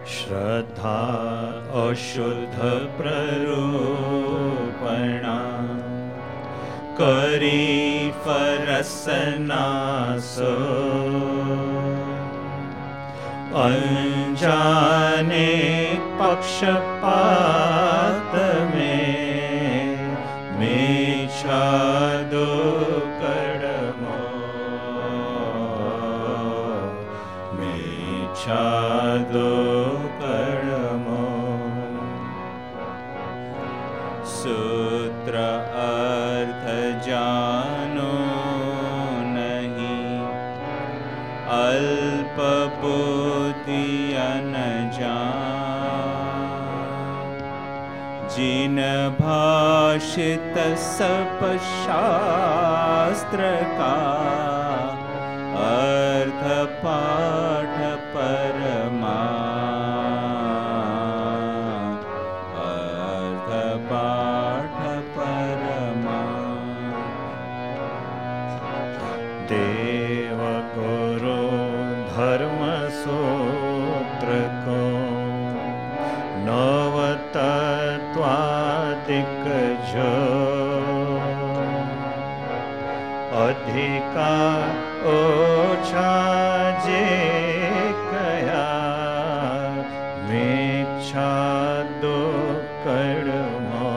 श्रद्धा अशुद्ध प्ररूपणा करी फरसनास अनजाने पक्षपात में मिछा दो कड़मो मिछा दो कड़मो सूत्र अर्थ जानो नहीं अल्प बुद्धि जिन भाषित सब शास्त्र का अर्थ पाठ परमा अर्थ पाठ परमा देव गुरु धर्म सूत्र को नवतत्वादिक जो अधिका ओछा जे कया मिच्छा दो कड़मो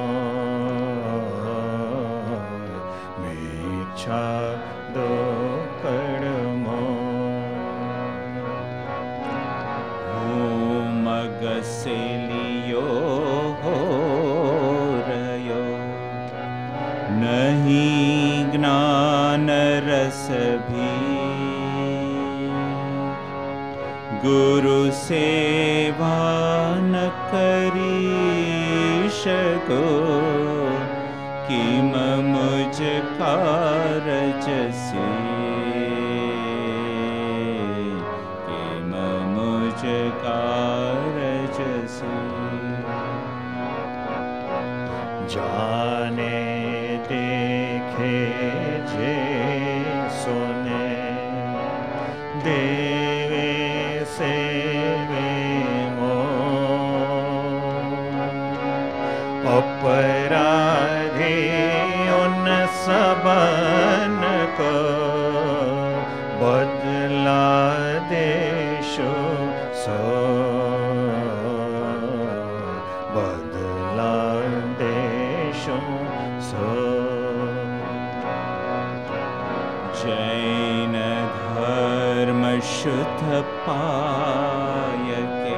मिच्छा दो कड़मो मगसे लियो हो रयो नहीं ज्ञान रस भी गुरु सेवा न करी सको किम मुझ कारज से किम मुझ कारज से जाने देखे जे सुने देवे सेवे मो अपराधी उन सबन को बदला देशो सो बदला देशो सो जैन धर्म शुद्ध पाय के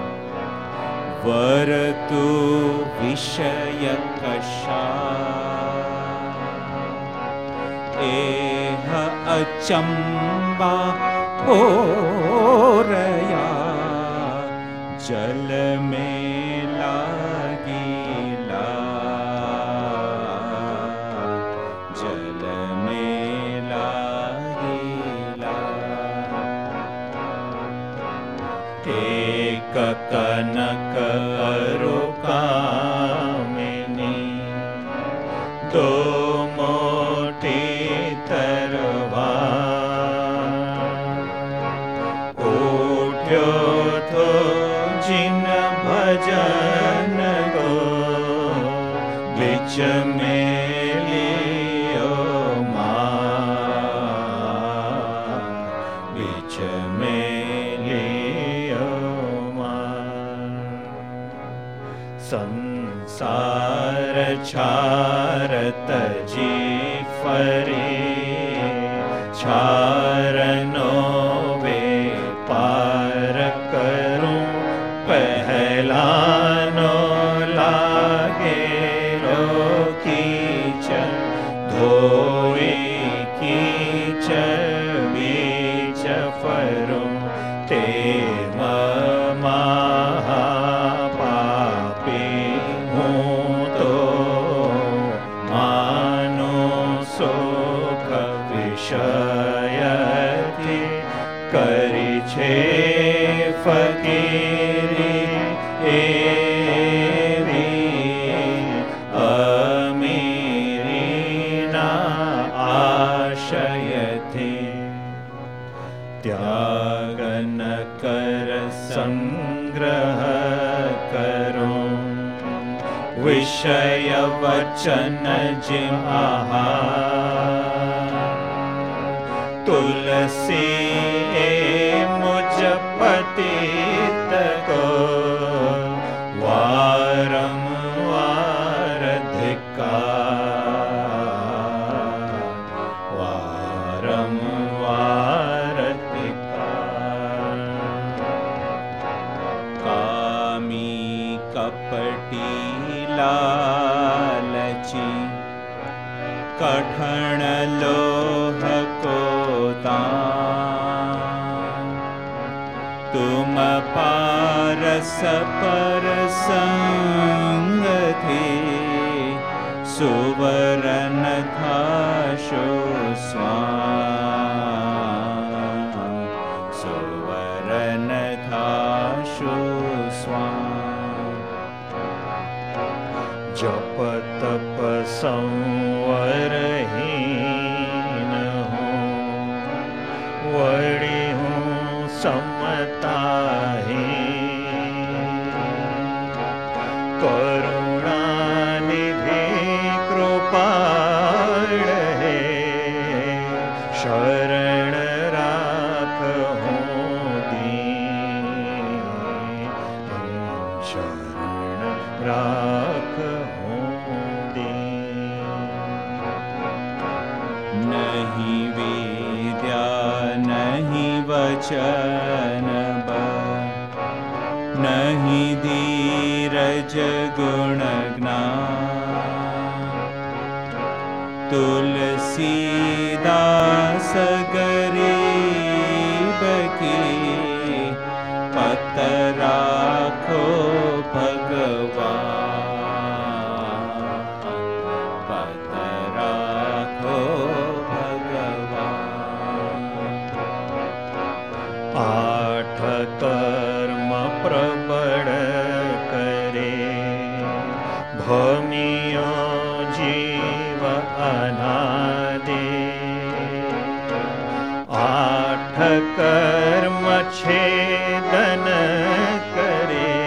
वरतु विषय कषा एह अचंबा हो रया जल में लागिला जल में लागिला एक कनक अरुकामिनी दो मोटी तरवार उठ्यो तो जिन भजन को बीच में लियो मां बीच में लियो मां संसार छारत जी फरी छारनो वे पार करूं पहलानो लागे लो कीचड़ धोई कीचड़ बीच फरूं ते महापापी हूँ तो मानो सुख विषयति करी छे फकीरी एवी अमीरी ना आशयति त्याग न कर संग निग्रह करूं, विषय वचन जिम आहार, तुलसी मुझ पतित को वारंवार धिक्कार, वारंवार धिक्कार। कामी कपटी लालची, कठण लोह को दान, तुम पारस पर संग थे, सुवरन था शो स्वान, सुवरन था शो स्वान। जप तप संवरहीन हूँ, वड़ी हूँ समताहीन, करुणानिधि कृपाळ है, शरण राखहूँ दीन, शरण राखहूँ दीन। नहीं विद्या नहीं वचन बल, नहीं धीरज गुण ज्ञान, तुलसीदास गरीब की पत राखो भगवान, पत राखो भगवान। आठ कर्म प्रबल करे, भमियो जीव अनादि, आठ कर्म छेदन करे,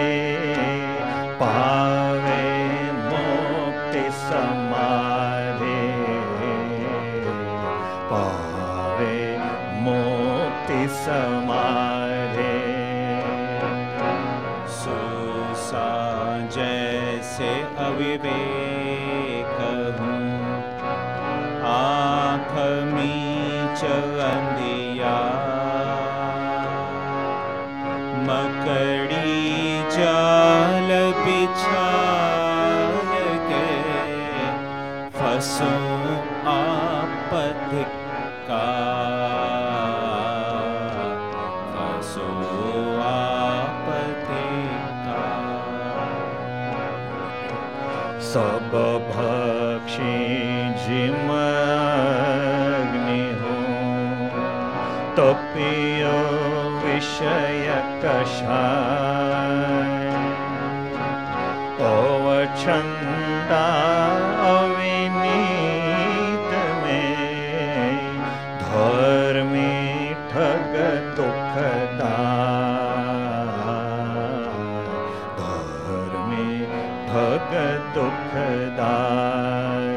पावे मुक्ति समाधि, पावे मुक्ति समाधि। सुसा जैसे अविवेक हूँ, आँख मीच अंधिया, मकड़ी जाल बिछाय के, फंसूं आपत्तिकार, फंसूं आपत्तिकार। सब भक्षी जिम अग्नि हूँ, तपियो विषय कषाय, अवछंदा अविनीत में, धर्मी ठग दुखदाय, धर्मी ठग दुखदाय।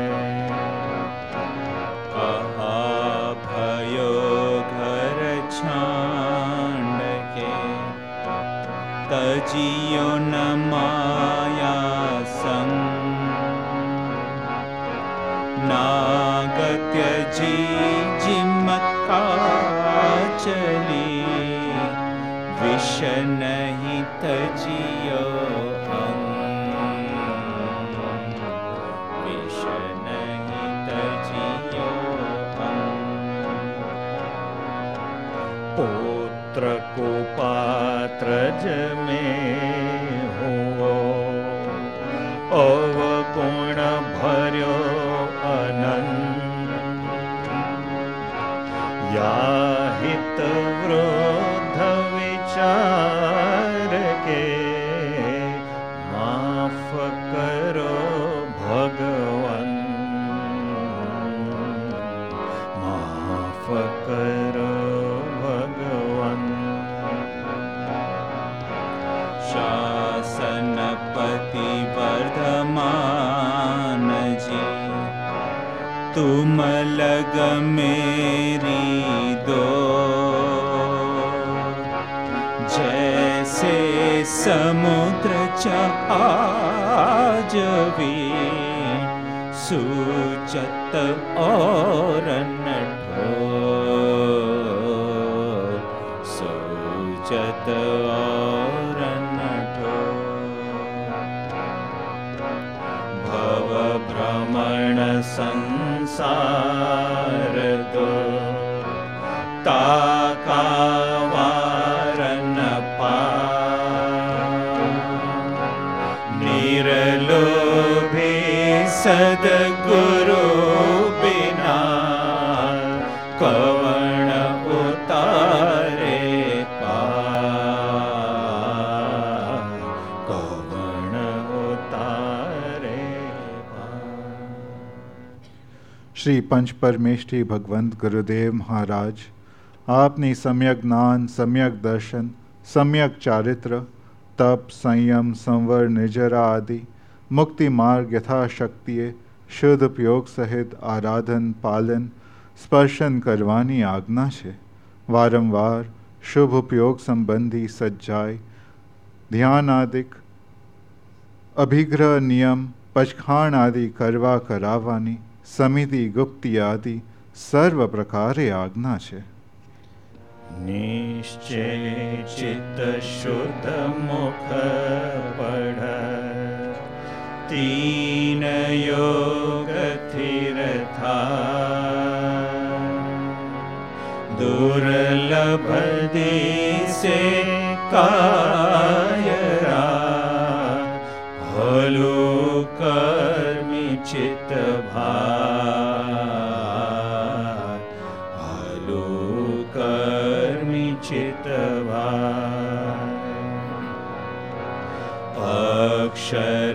कहा भयो घर छांड के, तजियो न माया संग, नागत्य जी जिमका चली, विष नहीं तजियो अंग, विष नहीं तजियो अंग। पुत्र को पात्र में हुओ, अवगुण भर्यो अनंत, या हित वृद्ध विचार के, माफ करो भगवन, माफ करो भगवन। शासनपति वर्धमान जी, तुम लग मेरी दो, जैसे समुद्र जहाज भी सूचत और नठोर, सूचत और नठोर। भव भ्रमण संसार दो, ताका वारन पार, निरलोभी सद्गुरु बिना कवण उतारे पार, कवण उतारे पार। श्री पंच परमेष्ठी भगवंत गुरुदेव महाराज, आपने सम्यक ज्ञान, सम्यक दर्शन, सम्यक चारित्र, तप, संयम, संवर, निर्जरा आदि मुक्ति मार्ग यथाशक्ति शुद्ध उपयोग सहित आराधन, पालन, स्पर्शन करवानी आज्ञा છે। वारंवार शुभ उपयोग संबंधी सज्जाय, ध्यान आदिक, अभिग्रह नियम, पचखाण आदि करवा करावानी, समिति गुप्ति आदि सर्व प्रकारे आज्ञा છે। निश्चय चित्त शुद्ध मुख पढ़, तीन योग थिर था, दुर्लभ दिसे कायरा, हलो कर्मी चित भार, हलो कर्मी चित भार। अक्षर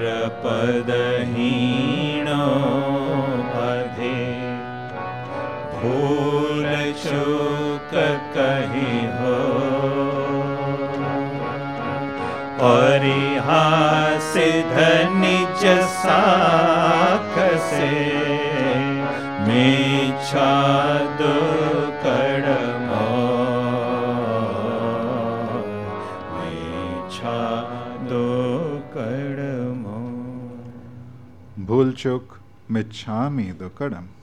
पदहीनो बधे, भूल चूक कही हो, परिहासित निज साख से, मेछा दुकड़ मोर, मेछा दुकड़ मोर। भूल चूक मिच्छामि दुक्कडम।